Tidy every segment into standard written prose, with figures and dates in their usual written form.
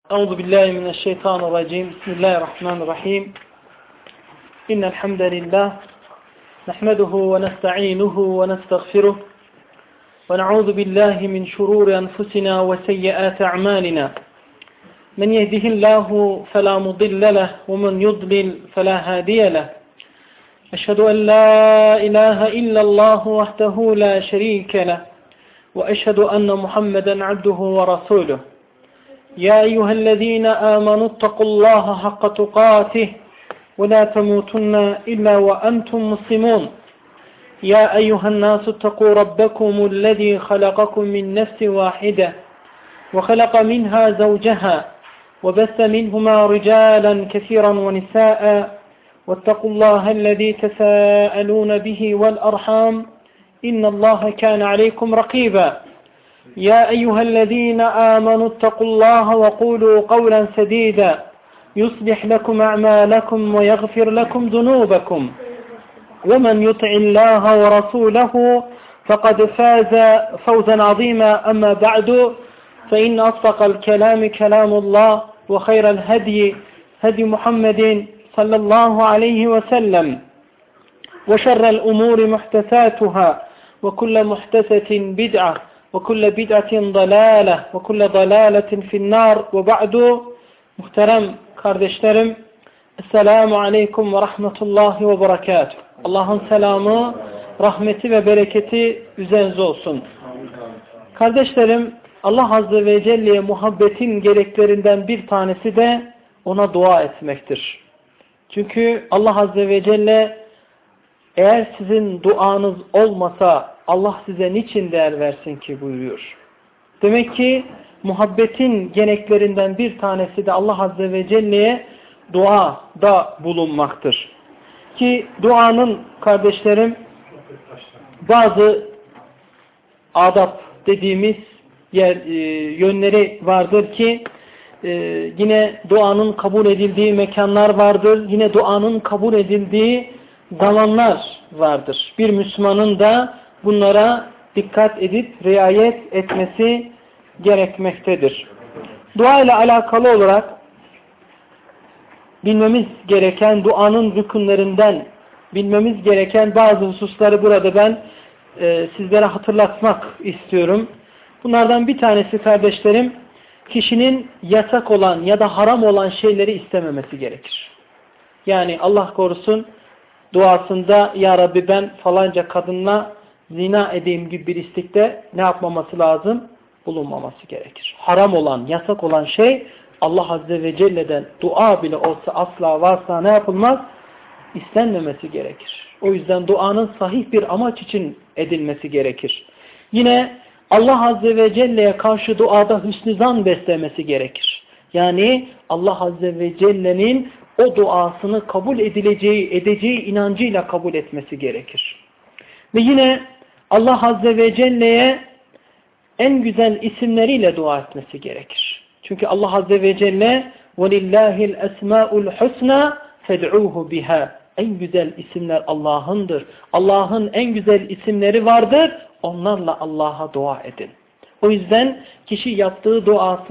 أعوذ بالله من الشيطان الرجيم بسم الله الرحمن الرحيم إن الحمد لله نحمده ونستعينه ونستغفره ونعوذ بالله من شرور أنفسنا وسيئات أعمالنا من يهده الله فلا مضل له ومن يضلل فلا هادي له أشهد أن لا إله إلا الله وحده لا شريك له وأشهد أن محمدا عبده ورسوله يا أيها الذين آمنوا اتقوا الله حق تقاته ولا تموتن إلا وأنتم مسلمون يا أيها الناس اتقوا ربكم الذي خلقكم من نفس واحدة وخلق منها زوجها وبث منهما رجالا كثيرا ونساء واتقوا الله الذي تساءلون به والأرحام إن الله كان عليكم رقيبا يا أيها الذين آمنوا اتقوا الله وقولوا قولا سديدا يصلح لكم أعمالكم ويغفر لكم ذنوبكم ومن يطع الله ورسوله فقد فاز فوزا عظيما أما بعد فإن أصدق الكلام كلام الله وخير الهدي هدي محمد صلى الله عليه وسلم وشر الأمور محدثاتها وكل محدثة بدعة وكل بدعة ضلالة وكل ضلالة في النار وبعد muhterem kardeşlerim Esselamu Aleyküm ve Rahmetullahi ve Berekatuhu. Allah'ın selamı, rahmeti ve bereketi üzerinize olsun. Kardeşlerim, Allah Azze ve Celle'ye muhabbetin gereklerinden bir tanesi de ona dua etmektir. Çünkü Allah Azze ve Celle eğer sizin duanız olmasa Allah size niçin değer versin ki buyuruyor. Demek ki muhabbetin gereklerinden bir tanesi de Allah Azze ve Celle'ye duada bulunmaktır. Ki duanın kardeşlerim bazı adab dediğimiz yönleri vardır ki yine duanın kabul edildiği mekanlar vardır. Yine duanın kabul edildiği zamanlar vardır. Bir Müslümanın da bunlara dikkat edip riayet etmesi gerekmektedir. Dua ile alakalı olarak bilmemiz gereken duanın rükünlerinden bilmemiz gereken bazı hususları burada ben sizlere hatırlatmak istiyorum. Bunlardan bir tanesi kardeşlerim, kişinin yasak olan ya da haram olan şeyleri istememesi gerekir. Yani Allah korusun duasında ya Rabbi ben falanca kadınla zina edeyim gibi bir istekte ne yapmaması lazım? Bulunmaması gerekir. Haram olan, yasak olan şey Allah Azze ve Celle'den dua bile olsa asla varsa ne yapılmaz? İstenmemesi gerekir. O yüzden duanın sahih bir amaç için edilmesi gerekir. Yine Allah Azze ve Celle'ye karşı duada hüsnü zan beslemesi gerekir. Yani Allah Azze ve Celle'nin o duasını kabul edeceği inancıyla kabul etmesi gerekir. Ve yine Allah Azze ve Celle'ye en güzel isimleriyle dua etmesi gerekir. Çünkü Allah Azze ve Celle وَلِلَّهِ الْأَسْمَاءُ الْحُسْنَى فَدْعُوهُ بِهَا En güzel isimler Allah'ındır. Allah'ın en güzel isimleri vardır. Onlarla Allah'a dua edin. O yüzden kişi yaptığı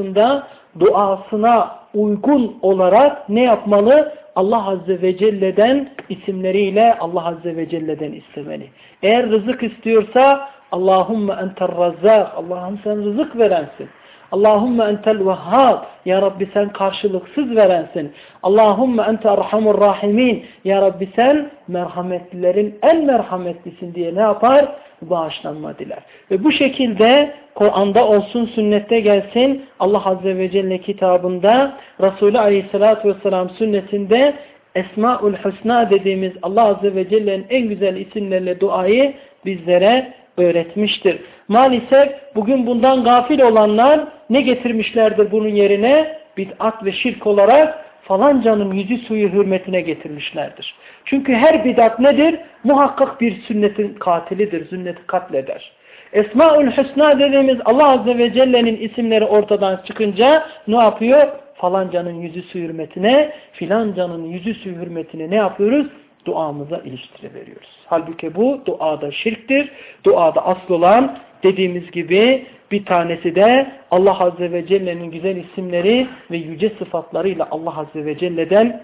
duasına uygun olarak ne yapmalı? Allah Azze ve Celle'den isimleriyle Allah Azze ve Celle'den istemeli. Eğer rızık istiyorsa Allahümme entel razzak, Allah'ım sen rızık verensin. Allahümme entel vehhab, ya Rabbi sen karşılıksız verensin. Allahümme ente erhamur rahimin, ya Rabbi sen merhametlilerin en merhametlisin diye ne yapar? Bağışlanma diler. Ve bu şekilde Kur'an'da olsun, sünnette gelsin, Allah Azze ve Celle kitabında, Resulü Aleyhisselatü Vesselam sünnetinde Esmaül Hüsna dediğimiz Allah Azze ve Celle'nin en güzel isimlerle duayı bizlere öğretmiştir. Maalesef bugün bundan gafil olanlar ne getirmişlerdir bunun yerine? Bid'at ve şirk olarak falancanın yüzü suyu hürmetine getirmişlerdir. Çünkü her bid'at nedir? Muhakkak bir sünnetin katilidir, sünneti katleder. Esmaül Hüsna dediğimiz Allah Azze ve Celle'nin isimleri ortadan çıkınca ne yapıyor? Falancanın yüzü suyu hürmetine, filancanın yüzü suyu hürmetine ne yapıyoruz? Duamıza iliştiriveriyoruz. Halbuki bu duada şirktir. Duada asıl olan dediğimiz gibi Bir tanesi de Allah Azze ve Celle'nin güzel isimleri ve yüce sıfatlarıyla Allah Azze ve Celle'den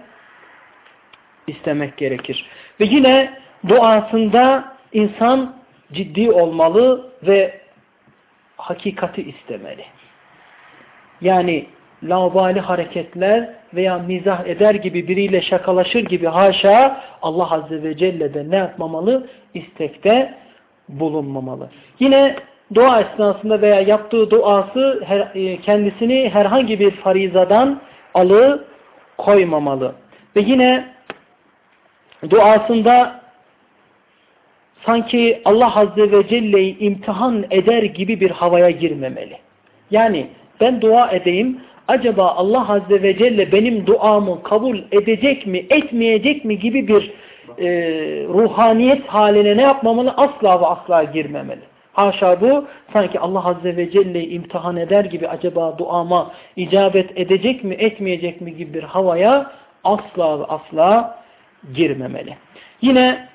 istemek gerekir. Ve yine duasında insan ciddi olmalı ve hakikati istemeli. Yani laubali hareketler veya mizah eder gibi biriyle şakalaşır gibi haşa Allah Azze ve Celle'de ne yapmamalı? İstekte bulunmamalı. Yine dua esnasında veya yaptığı duası kendisini herhangi bir farizadan alıkoymamalı. Ve yine duasında sanki Allah Azze ve Celle'yi imtihan eder gibi bir havaya girmemeli. Yani ben dua edeyim, acaba Allah Azze ve Celle benim duamı kabul edecek mi, etmeyecek mi gibi bir ruhaniyet haline ne yapmamalı? Asla ve asla girmemeli. Haşa bu, sanki Allah Azze ve Celle'yi imtihan eder gibi acaba duama icabet edecek mi, etmeyecek mi gibi bir havaya asla ve asla girmemeli. Yine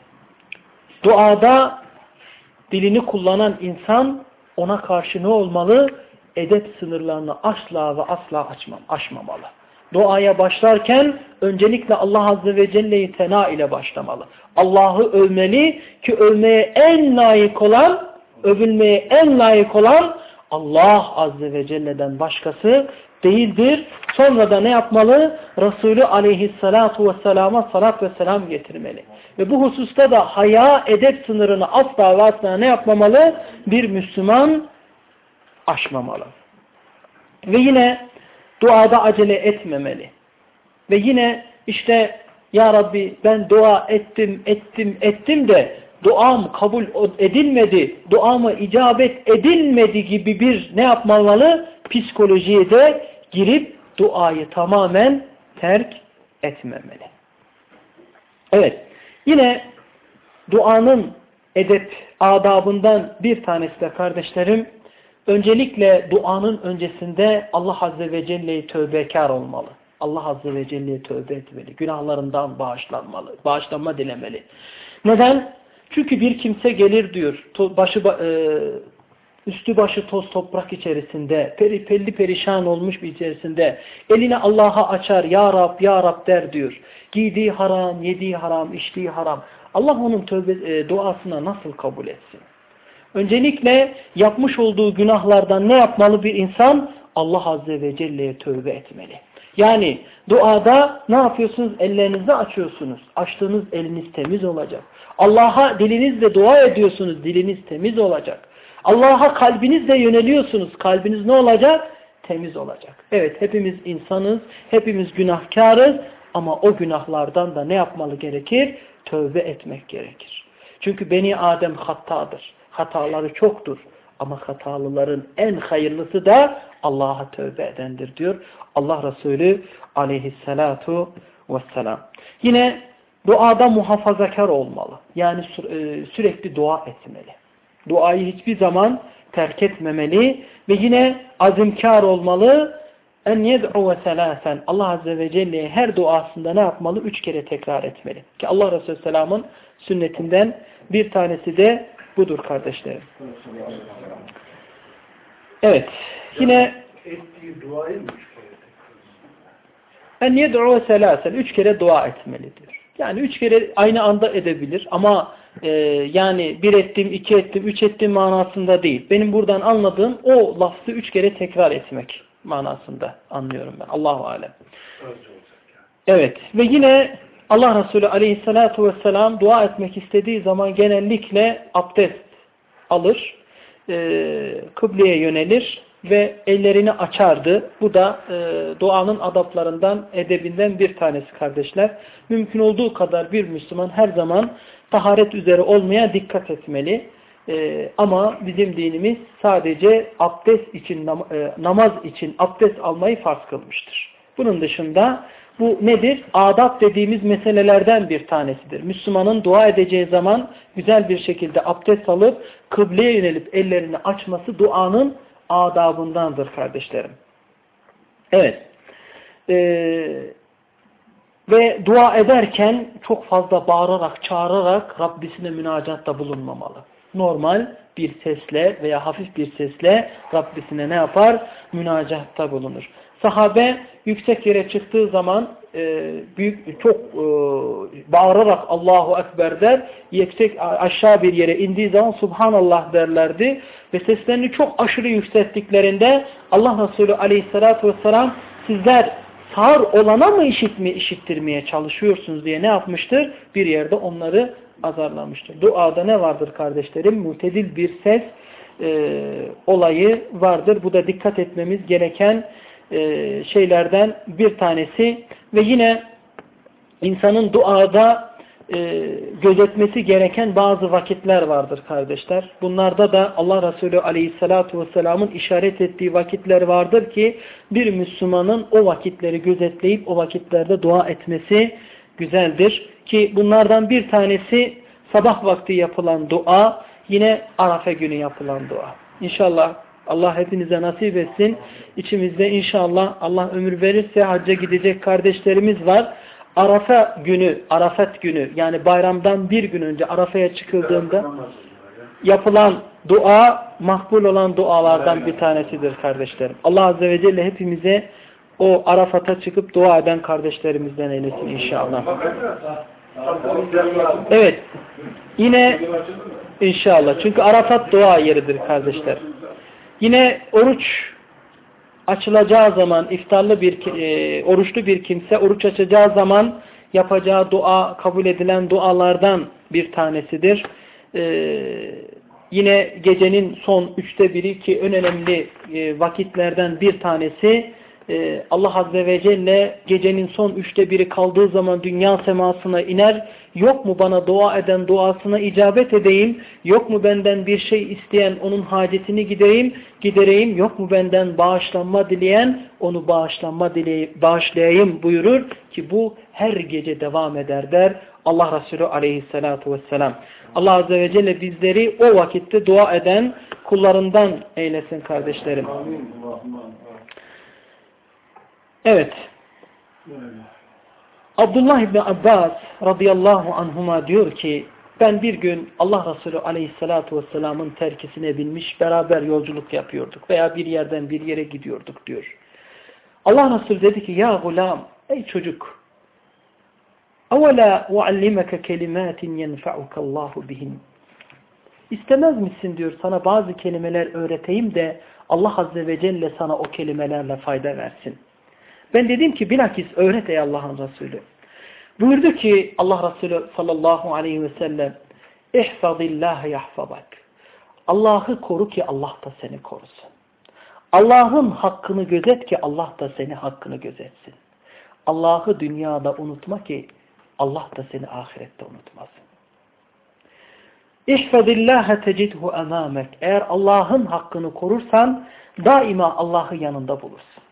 duada dilini kullanan insan ona karşı ne olmalı? Edep sınırlarını asla ve asla aşmamalı. Duaya başlarken öncelikle Allah Azze ve Celle'yi tena ile başlamalı. Allah'ı övmeli ki övmeye en layık olan, övülmeye en layık olan Allah Azze ve Celle'den başkası değildir. Sonra da ne yapmalı? Resulü Aleyhisselatu Vesselam'a salat ve selam getirmeli. Ve bu hususta da haya, edep sınırını asla ve asla ne yapmamalı? Bir Müslüman aşmamalı. Ve yine duada acele etmemeli. Ve yine işte ya Rabbi ben dua ettim de duam kabul edilmedi, duama icabet edilmedi gibi bir ne yapmamalı? Psikolojiye de girip duayı tamamen terk etmemeli. Evet. Yine duanın edep adabından bir tanesi de kardeşlerim, öncelikle duanın öncesinde Allah Azze ve Celle'yi tövbekar olmalı. Allah Azze ve Celle'ye tövbe etmeli. Günahlarından bağışlanmalı. Bağışlanma dilemeli. Neden? Çünkü bir kimse gelir diyor. Üstü başı toz toprak içerisinde, pelli perişan olmuş bir içerisinde elini Allah'a açar, Ya Rab, Ya Rab der diyor. Giydiği haram, yediği haram, içtiği haram. Allah onun duasına nasıl kabul etsin? Öncelikle yapmış olduğu günahlardan ne yapmalı bir insan? Allah Azze ve Celle'ye tövbe etmeli. Yani duada ne yapıyorsunuz? Ellerinizi açıyorsunuz. Açtığınız eliniz temiz olacak. Allah'a dilinizle dua ediyorsunuz. Diliniz temiz olacak. Allah'a kalbinizle yöneliyorsunuz. Kalbiniz ne olacak? Temiz olacak. Evet, hepimiz insanız. Hepimiz günahkarız. Ama o günahlardan da ne yapmalı gerekir? Tövbe etmek gerekir. Çünkü Beni Adem hatadır. Hataları çoktur. Ama hatalıların en hayırlısı da Allah'a tövbe edendir diyor Allah Resulü Aleyhisselatu Vesselam. Yine duada muhafazakar olmalı. Yani sürekli dua etmeli. Duayı hiçbir zaman terk etmemeli ve yine azimkar olmalı. En yed'u ve selasen. Allah Azze ve Celle'ye her duasında ne yapmalı? 3 kere tekrar etmeli. Ki Allah Resulü Selam'ın sünnetinden bir tanesi de budur kardeşlerim. Evet. Yine ettiği duayı mı 3 kere en yed'u ve selasen. 3 kere dua etmelidir. Yani 3 kere aynı anda edebilir ama yani 1 ettim, 2 ettim, 3 ettim manasında değil. Benim buradan anladığım o lafzı 3 kere tekrar etmek manasında anlıyorum ben. Allahu alem. Evet. Ve yine Allah Resulü Aleyhissalatu vesselam dua etmek istediği zaman genellikle abdest alır, kıbleye yönelir ve ellerini açardı. Bu da duanın adaplarından, edebinden bir tanesi kardeşler. Mümkün olduğu kadar bir Müslüman her zaman taharet üzere olmaya dikkat etmeli. Ama bizim dinimiz sadece abdest için, namaz için abdest almayı farz kılmıştır. Bunun dışında bu nedir? Adab dediğimiz meselelerden bir tanesidir. Müslümanın dua edeceği zaman güzel bir şekilde abdest alıp kıbleye yönelip ellerini açması duanın adabındandır kardeşlerim. Evet. Ve dua ederken çok fazla bağırarak, çağırarak Rabbisine münacatta bulunmamalı. normal bir sesle veya hafif bir sesle Rabbisine ne yapar? Münacahatta bulunur. Sahabe yüksek yere çıktığı zaman çok bağırarak Allahu Ekber der. Yüksek aşağı bir yere indiği zaman Subhanallah derlerdi. Ve seslerini çok aşırı yükselttiklerinde Allah Resulü Aleyhisselatü Vesselam sizler sağır olana mı işittirmeye çalışıyorsunuz diye ne yapmıştır? Bir yerde onları azarlamıştır. Duada ne vardır kardeşlerim? Mutedil bir ses olayı vardır. Bu da dikkat etmemiz gereken şeylerden bir tanesi. Ve yine insanın duada gözetmesi gereken bazı vakitler vardır kardeşler. Bunlarda da Allah Resulü Aleyhisselatü Vesselam'ın işaret ettiği vakitler vardır ki bir Müslümanın o vakitleri gözetleyip o vakitlerde dua etmesi güzeldir. Ki bunlardan bir tanesi sabah vakti yapılan dua, yine Arafa günü yapılan dua. İnşallah Allah hepinize nasip etsin. İçimizde inşallah Allah ömür verirse hacca gidecek kardeşlerimiz var. Arafat günü yani bayramdan bir gün önce Arafa'ya çıkıldığında yapılan dua makbul olan dualardan bir tanesidir kardeşlerim. Allah Azze ve Celle hepimize o Arafat'a çıkıp dua eden kardeşlerimizden eylesin inşallah. Evet. Yine inşallah. Çünkü Arafat dua yeridir kardeşler. Yine oruç açılacağı zaman oruçlu bir kimse oruç açacağı zaman yapacağı dua kabul edilen dualardan bir tanesidir. Yine gecenin son 1/3 ki en önemli vakitlerden bir tanesi Allah Azze ve Celle gecenin son 1/3 kaldığı zaman dünya semasına iner. Yok mu bana dua eden duasına icabet edeyim? Yok mu benden bir şey isteyen onun hacetini gidereyim? Yok mu benden bağışlanma dileyen onu bağışlayayım buyurur ki bu her gece devam eder der Allah Resulü Aleyhisselatü Vesselam. Allah Azze ve Celle bizleri o vakitte dua eden kullarından eylesin kardeşlerim. Evet. Abdullah İbni Abbas radıyallahu anhuma diyor ki ben bir gün Allah Resulü Aleyhisselatü Vesselam'ın terkisine binmiş beraber yolculuk yapıyorduk veya bir yerden bir yere gidiyorduk diyor. Allah Resulü dedi ki ya gulam ey çocuk اَوَلَا وَعَلِّمَكَ كَلِمَاتٍ يَنْفَعُكَ اللّٰهُ بِهِنْ İstemez misin diyor sana bazı kelimeler öğreteyim de Allah Azze ve Celle sana o kelimelerle fayda versin. Ben dedim ki bilakis öğret ey Allah'ın Resulü. Buyurdu ki Allah Resulü sallallahu aleyhi ve sellem İhfazillâhe yahfazak. Allah'ı koru ki Allah da seni korusun. Allah'ın hakkını gözet ki Allah da seni hakkını gözetsin. Allah'ı dünyada unutma ki Allah da seni ahirette unutmasın. İhfazillâhe tecidhu emâmek. Eğer Allah'ın hakkını korursan daima Allah'ı yanında bulursun.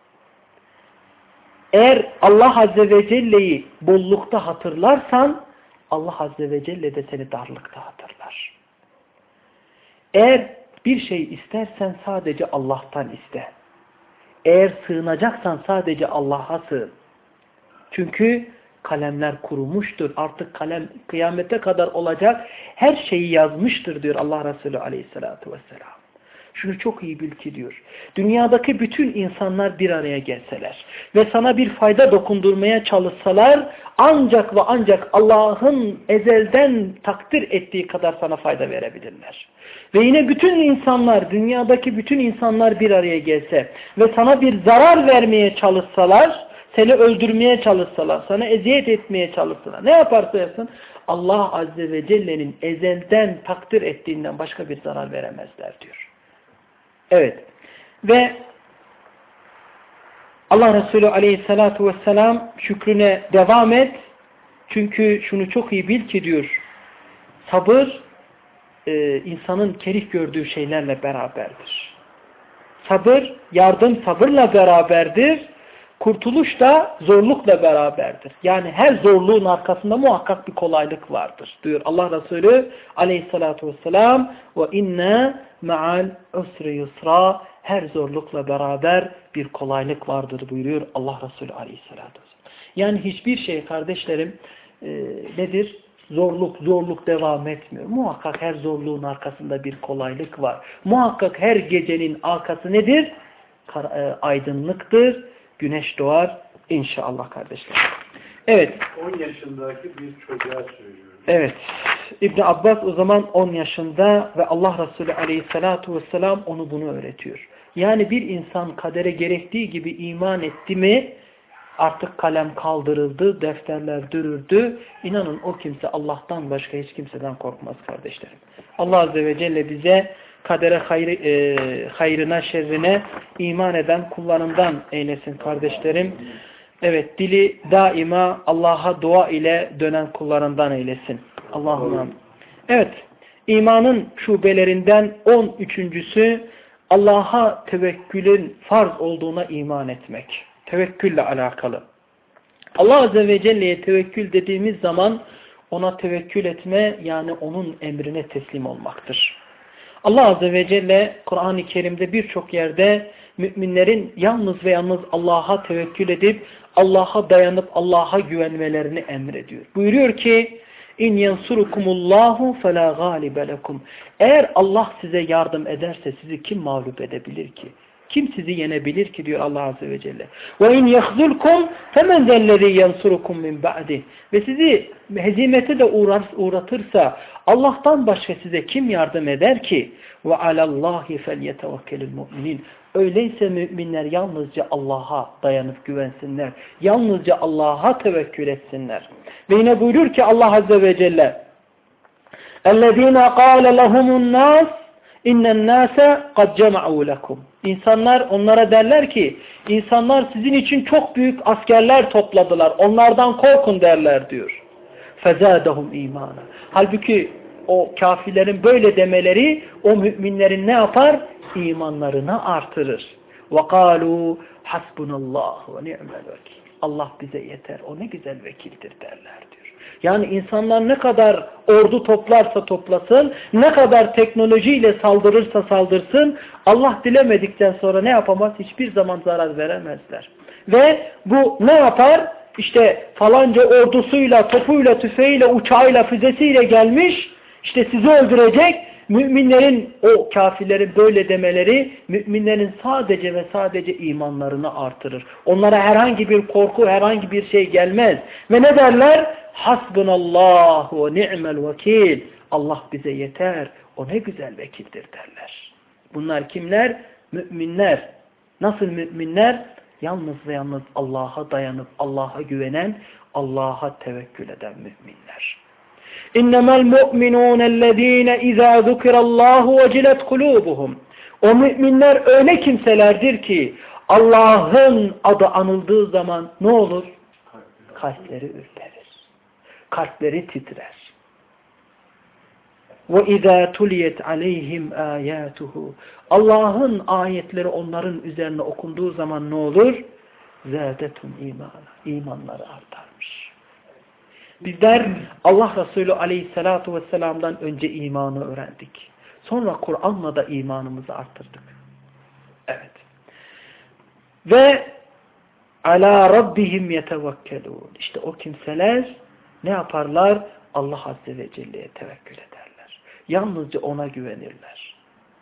Eğer Allah Azze ve Celle'yi bollukta hatırlarsan Allah Azze ve Celle de seni darlıkta hatırlar. Eğer bir şey istersen sadece Allah'tan iste. Eğer sığınacaksan sadece Allah'a sığın. Çünkü kalemler kurumuştur. Artık kalem kıyamete kadar olacak her şeyi yazmıştır diyor Allah Resulü Aleyhisselatü Vesselam. Şunu çok iyi bil ki diyor. Dünyadaki bütün insanlar bir araya gelseler ve sana bir fayda dokundurmaya çalışsalar ancak ve ancak Allah'ın ezelden takdir ettiği kadar sana fayda verebilirler. Ve yine bütün insanlar, dünyadaki bütün insanlar bir araya gelse ve sana bir zarar vermeye çalışsalar, seni öldürmeye çalışsalar, sana eziyet etmeye çalışsalar, ne yaparsa yapsın Allah Azze ve Celle'nin ezelden takdir ettiğinden başka bir zarar veremezler diyor. Evet. Ve Allah Resulü Aleyhisselatü Vesselam şükrüne devam et. Çünkü şunu çok iyi bil ki diyor. Sabır insanın kerih gördüğü şeylerle beraberdir. Sabır, yardım sabırla beraberdir. Kurtuluş da zorlukla beraberdir. Yani her zorluğun arkasında muhakkak bir kolaylık vardır diyor Allah Resulü Aleyhisselatü Vesselam. Ve inne ma'al usri yusra. Her zorlukla beraber bir kolaylık vardır buyuruyor Allah Resulü Aleyhisselatü Vesselam. Yani hiçbir şey kardeşlerim nedir? zorluk devam etmiyor. Muhakkak her zorluğun arkasında bir kolaylık var. Muhakkak her gecenin arkası nedir? Aydınlıktır. Güneş doğar inşallah kardeşler. Evet. 10 yaşındaki bir çocuğa söylüyor. Evet. İbn Abbas o zaman 10 yaşında ve Allah Resulü aleyhissalatu vesselam onu bunu öğretiyor. Yani bir insan kadere gerektiği gibi iman etti mi artık kalem kaldırıldı, defterler dürüldü. İnanın o kimse Allah'tan başka hiç kimseden korkmaz kardeşlerim. Allah Azze ve Celle bize kadere hayrına şerrine iman eden kullarından eylesin kardeşlerim. Evet, dili daima Allah'a dua ile dönen kullarından eylesin. Allah'ım. Evet, imanın şubelerinden 13.'sü Allah'a tevekkülün farz olduğuna iman etmek. Tevekkülle alakalı. Allah Azze ve Celle'ye tevekkül dediğimiz zaman ona tevekkül etme yani onun emrine teslim olmaktır. Allah Azze ve Celle Kur'an-ı Kerim'de birçok yerde müminlerin yalnız ve yalnız Allah'a tevekkül edip Allah'a dayanıp Allah'a güvenmelerini emrediyor. Buyuruyor ki İn yensurukumullahu fela galibe lekum. Eğer Allah size yardım ederse sizi kim mağlup edebilir ki? Kim sizi yenebilir ki diyor Allah Azze ve Celle. Ve in yahzulkum femen zellezî yensurukum min ba'di. Ve sizi hezimete de uğratırsa Allah'tan başka size kim yardım eder ki? Ve alallahi felyetevekkelul mu'minin. Öyleyse müminler yalnızca Allah'a dayanıp güvensinler. Yalnızca Allah'a tevekkül etsinler. Ve yine buyurur ki Allah Azze ve Celle اَلَّذ۪ينَ قَالَ لَهُمُ النَّاسِ اِنَّ النَّاسَ قَدْ جَمَعُوا لَكُمْ. İnsanlar onlara derler ki insanlar sizin için çok büyük askerler topladılar. Onlardan korkun derler diyor. فَزَادَهُمْ اِيمَانًا. Halbuki o kafirlerin böyle demeleri o müminlerin ne yapar? İmanlarını artırır. وَقَالُوا حَسْبُنَ اللّٰهُ وَنِعْمَ الْوَكِيلِ. Allah bize yeter. O ne güzel vekildir derler diyor. Yani insanlar ne kadar ordu toplarsa toplasın, ne kadar teknolojiyle saldırırsa saldırsın, Allah dilemedikten sonra ne yapamaz? Hiçbir zaman zarar veremezler. Ve bu ne yapar? İşte falanca ordusuyla, topuyla, tüfeğiyle, uçağıyla, füzesiyle gelmiş, işte sizi öldürecek. Müminlerin, o kafirlerin böyle demeleri, müminlerin sadece ve sadece imanlarını artırır. Onlara herhangi bir korku, herhangi bir şey gelmez. Ve ne derler? Hasbunallahu ve ni'mel vekil. Allah bize yeter. O ne güzel vekildir derler. Bunlar kimler? Müminler. Nasıl müminler? Yalnız ve yalnız Allah'a dayanıp Allah'a güvenen, Allah'a tevekkül eden müminler. İnnemel mu'minûnellezîne izâ zukirallâhu vecilet kulûbuhum. O müminler öyle kimselerdir ki Allah'ın adı anıldığı zaman ne olur? Kalpleri ürperir. Kalpleri titrer. Ve izâ tuliyet aleyhim âyâtuhu. Allah'ın ayetleri onların üzerine okunduğu zaman ne olur? Zâdetum imâna. İmanları artarmış. Bizler Allah Resulü aleyhissalatu vesselam'dan önce imanı öğrendik. Sonra Kur'an'la da imanımızı arttırdık. Evet. Ve ala rabbihim yetevekkelûn. İşte o kimseler ne yaparlar? Allah Azze ve Celle'ye tevekkül ederler. Yalnızca ona güvenirler.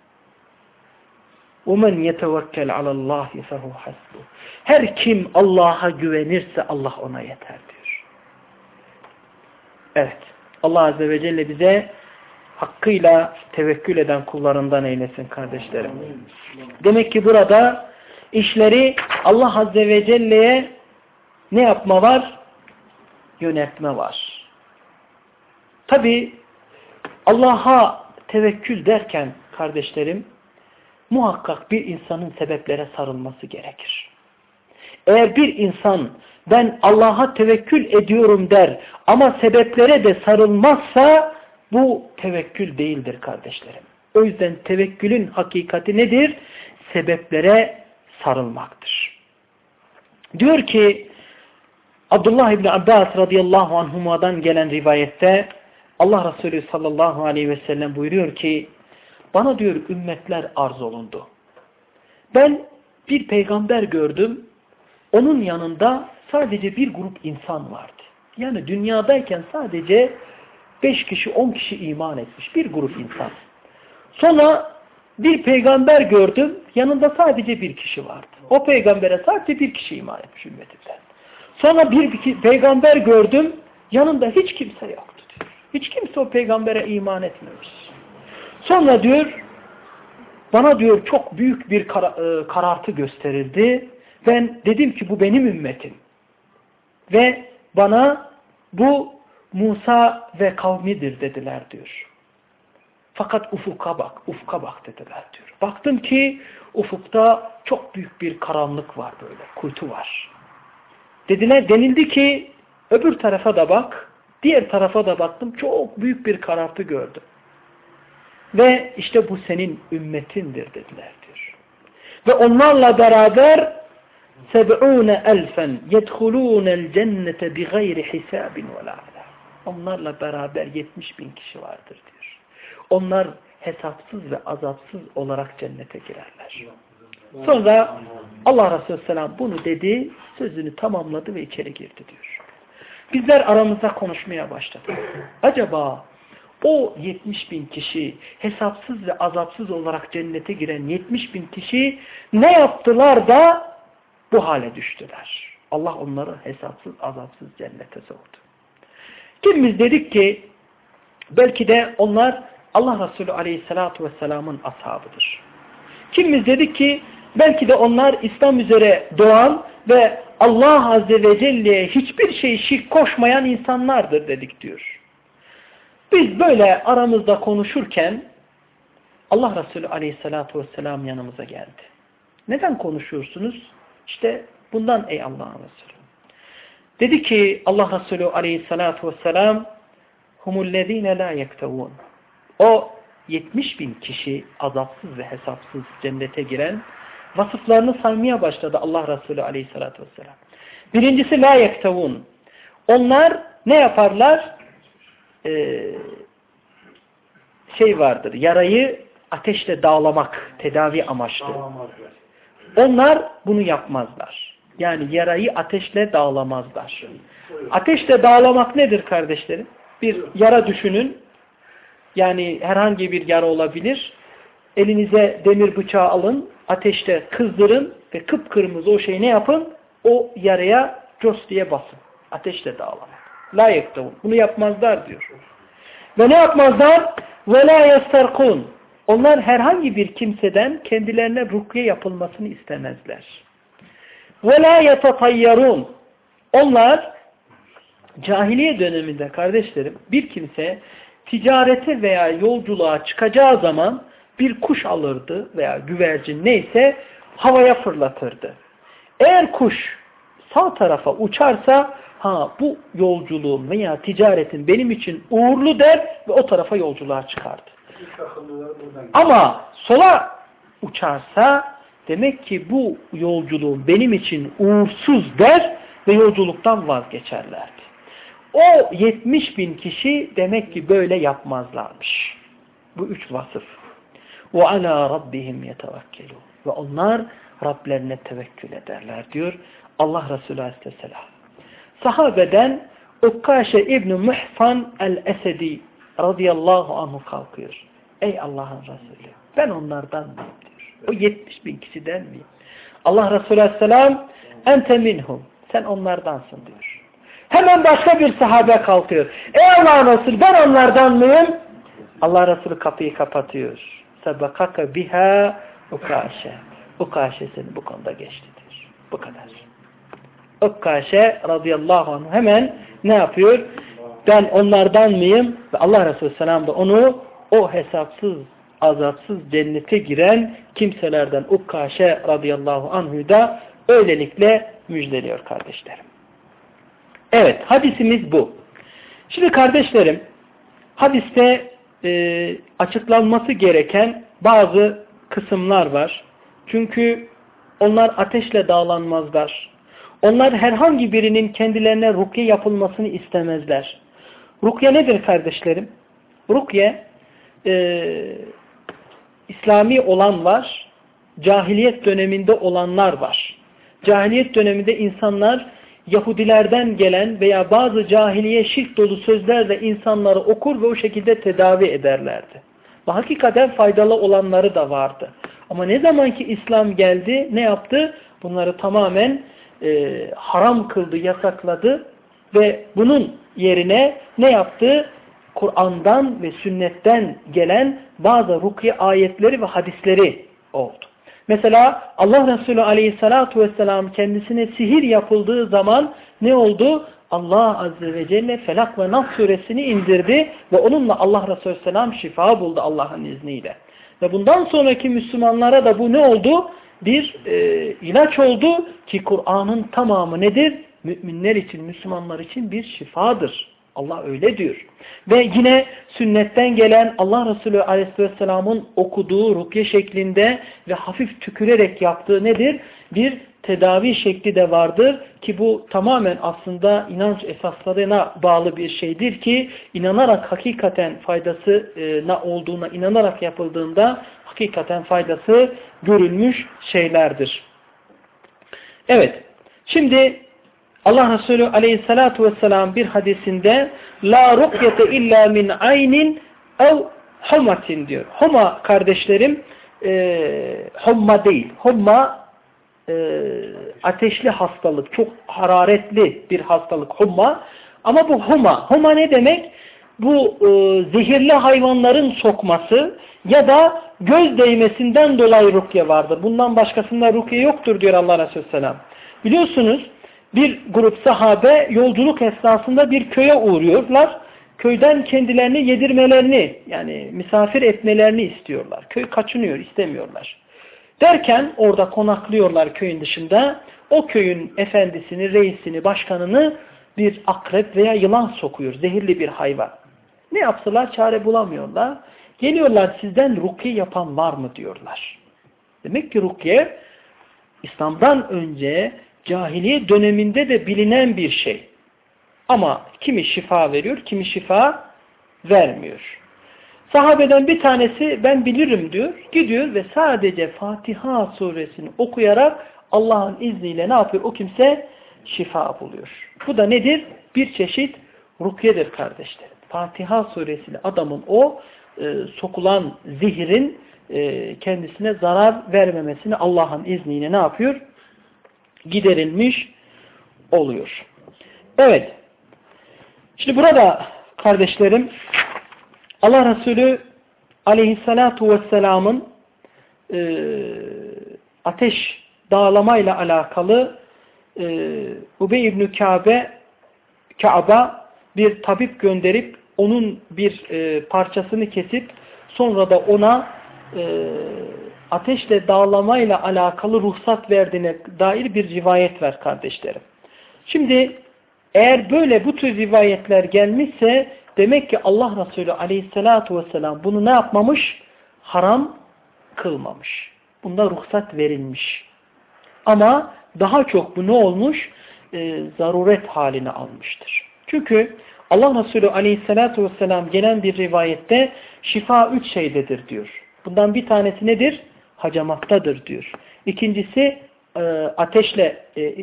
وَمَنْ يَتَوَكَّلْ عَلَى اللّٰهِ فَهُ حَسْبُهُ. Her kim Allah'a güvenirse Allah ona yeter diyor. Evet. Allah Azze ve Celle bize hakkıyla tevekkül eden kullarından eylesin kardeşlerim. Demek ki burada işleri Allah Azze ve Celle'ye ne yapma var? Yönetme var. Tabi Allah'a tevekkül derken kardeşlerim muhakkak bir insanın sebeplere sarılması gerekir. Eğer bir insan ben Allah'a tevekkül ediyorum der ama sebeplere de sarılmazsa bu tevekkül değildir kardeşlerim. O yüzden tevekkülün hakikati nedir? Sebeplere sarılmaktır. Diyor ki Abdullah İbni Abbas radıyallahu anhuma'dan gelen rivayette Allah Resulü sallallahu aleyhi ve sellem buyuruyor ki bana diyor ümmetler arz olundu. Ben bir peygamber gördüm. Onun yanında sadece bir grup insan vardı. Yani dünyadayken sadece 5 kişi 10 kişi iman etmiş. Bir grup insan. Sonra bir peygamber gördüm. Yanında sadece bir kişi vardı. O peygambere sadece bir kişi iman etmiş ümmetinden. Sonra bir peygamber gördüm. Yanında hiç kimse yoktu diyor. Hiç kimse o peygambere iman etmemiş. Sonra diyor bana diyor çok büyük bir karartı gösterildi. Ben dedim ki bu benim ümmetim. Ve bana bu Musa ve kavmidir dediler diyor. Fakat ufka bak dediler diyor. Baktım ki ufukta çok büyük bir karanlık var böyle, kuytu var. Denildi ki öbür tarafa da bak, diğer tarafa da baktım, çok büyük bir karartı gördüm. Ve işte bu senin ümmetindir dediler diyor. Ve onlarla beraber 70.000 yedhulûnel cennete bighayri hisabin ve la azab. Onlarla beraber 70.000 kişi vardır diyor. Onlar hesapsız ve azapsız olarak cennete girerler. Sonra Allah Resulü Selam bunu dedi, sözünü tamamladı ve içeri girdi diyor. Bizler aramızda konuşmaya başladık. Acaba o 70.000 kişi, hesapsız ve azapsız olarak cennete giren 70.000 kişi ne yaptılar da bu hale düştüler? Allah onları hesapsız azapsız cennete soktu. Kimimiz dedik ki belki de onlar Allah Resulü Aleyhisselatü Vesselam'ın ashabıdır. Kimimiz dedik ki belki de onlar İslam üzere doğan ve Allah Azze ve Celle'ye hiçbir şey şirk koşmayan insanlardır dedik diyor. Biz böyle aramızda konuşurken Allah Resulü Aleyhisselatü Vesselam yanımıza geldi. Neden konuşuyorsunuz? İşte bundan ey Allah'ın Resulü. Dedi ki Allah Resulü Aleyhisselatü Vesselam humullezine la yektevun. O 70.000 kişi azapsız ve hesapsız cennete giren vasıflarını saymaya başladı Allah Resulü Aleyhisselatü Vesselam. Birincisi la yektevun. Onlar ne yaparlar? Vardır. Yarayı ateşle dağlamak tedavi amaçlı. Onlar bunu yapmazlar. Yani yarayı ateşle dağlamazlar. Ateşle dağlamak nedir kardeşlerim? Bir yara düşünün. Yani herhangi bir yara olabilir. Elinize demir bıçağı alın. Ateşte kızdırın ve kıpkırmızı o şeyi ne yapın? O yaraya cos diye basın. Ateşle dağlamak. La yektevun. Bunu yapmazlar diyor. Ve ne yapmazlar? Ve la yestarkun. Onlar herhangi bir kimseden kendilerine rukye yapılmasını istemezler. Ve la yetatayyarun. Onlar cahiliye döneminde kardeşlerim bir kimse ticarete veya yolculuğa çıkacağı zaman bir kuş alırdı veya güvercin neyse havaya fırlatırdı. Eğer kuş sağ tarafa uçarsa bu yolculuğun veya ticaretin benim için uğurlu der ve o tarafa yolculuğa çıkardı. Ama sola uçarsa demek ki bu yolculuğun benim için uğursuz der ve yolculuktan vazgeçerlerdi. O 70.000 kişi demek ki böyle yapmazlarmış. Bu 3 vasıf. وَعَلَى رَبِّهِمْ يَتَوَكَّلُونَ Ve onlar Rablerine tevekkül ederler diyor Allah Resulü Aleyhisselam. Sahabeden Ukkaşe İbn-i Muhsan el-Esedi radıyallahu anhu kalkıyor. Ey Allah'ın Resulü ben onlardan mıyım diyor. O 70.000 kişiden miyim? Allah Resulü Aleyhisselam ente minhum. Sen onlardansın diyor. Hemen başka bir sahabe kalkıyor. Ey Allah'ın Resulü ben onlardan mıyım? Allah Resulü kapıyı kapatıyor. Sebekaka biha Ukkaşe. Ukkaşe seni bu konuda geçti diyor. Bu kadar. Ukkaşe radıyallahu anh hemen ne yapıyor? Ben onlardan mıyım? Ve Allah Resulü selam da onu o hesapsız, azapsız cennete giren kimselerden Ukkaşe radıyallahu anh'ı da öylelikle müjdeliyor kardeşlerim. Evet, hadisimiz bu. Şimdi kardeşlerim, hadiste açıklanması gereken bazı kısımlar var. Çünkü onlar ateşle dağlanmazlar. Onlar herhangi birinin kendilerine rukye yapılmasını istemezler. Rukye nedir kardeşlerim? Rukye İslami olan var, cahiliyet döneminde olanlar var. Cahiliyet döneminde insanlar Yahudilerden gelen veya bazı cahiliye şirk dolu sözlerle insanları okur ve o şekilde tedavi ederlerdi. Ve hakikaten faydalı olanları da vardı. Ama ne zaman ki İslam geldi ne yaptı? Bunları tamamen haram kıldı, yasakladı ve bunun yerine ne yaptı? Kur'an'dan ve sünnetten gelen bazı rukiye ayetleri ve hadisleri oldu. Mesela Allah Resulü Aleyhisselatü Vesselam kendisine sihir yapıldığı zaman ne oldu? Allah Azze ve Celle Felak ve Nas suresini indirdi ve onunla Allah Resulü Aleyhisselam şifa buldu Allah'ın izniyle. Ve bundan sonraki Müslümanlara da bu ne oldu? Bir ilaç oldu ki Kur'an'ın tamamı nedir? Müminler için, Müslümanlar için bir şifadır. Allah öyle diyor. Ve yine sünnetten gelen Allah Resulü Aleyhisselam'ın okuduğu rukye şeklinde ve hafif tükürerek yaptığı nedir? Bir tedavi şekli de vardır ki bu tamamen aslında inanç esaslarına bağlı bir şeydir ki inanarak hakikaten faydasına olduğuna inanarak yapıldığında hakikaten faydası görülmüş şeylerdir. Evet. Şimdi Allah Resulü Aleyhissalatu vesselam bir hadisinde la rukyete illa min aynin ev humatin diyor. Huma kardeşlerim humma değil. Humma ateşli hastalık. Çok hararetli bir hastalık humma. Ama bu huma. Huma ne demek? Bu zehirli hayvanların sokması ya da göz değmesinden dolayı rukye vardır. Bundan başkasında rukye yoktur diyor Allah Resulü Selam. Biliyorsunuz bir grup sahabe yolculuk esnasında bir köye uğruyorlar. Köyden kendilerini yedirmelerini yani misafir etmelerini istiyorlar. Köy kaçınıyor, istemiyorlar. Derken orada konaklıyorlar köyün dışında. O köyün efendisini, reisini, başkanını bir akrep veya yılan sokuyor. Zehirli bir hayvan. Ne yapsalar çare bulamıyorlar. Geliyorlar sizden rukye yapan var mı diyorlar. Demek ki rukye İslam'dan önce cahiliye döneminde de bilinen bir şey. Ama kimi şifa veriyor, kimi şifa vermiyor. Sahabeden bir tanesi ben bilirim diyor. Gidiyor ve sadece Fatiha suresini okuyarak Allah'ın izniyle ne yapıyor? O kimse şifa buluyor. Bu da nedir? Bir çeşit rukyedir kardeşlerim. Fatiha suresiyle adamın o sokulan zihrin kendisine zarar vermemesini Allah'ın izniyle ne yapıyor? Giderilmiş oluyor. Evet. Şimdi burada kardeşlerim Allah Resulü Aleyhissalatu vesselam'ın ateş dağlamayla alakalı Ubey İbn-i Ka'b'a bir tabip gönderip onun bir parçasını kesip sonra da ona ateşle dağlamayla alakalı ruhsat verdiğine dair bir rivayet var kardeşlerim. Şimdi eğer böyle bu tür rivayetler gelmişse demek ki Allah Resulü Aleyhisselatü Vesselam bunu ne yapmamış? Haram kılmamış. Bunda ruhsat verilmiş. Ama daha çok bu ne olmuş? Zaruret haline almıştır. Çünkü Allah Resulü Aleyhisselatü Vesselam gelen bir rivayette şifa 3 şeydedir diyor. Bundan bir tanesi nedir? Hacamattadır diyor. İkincisi ateşle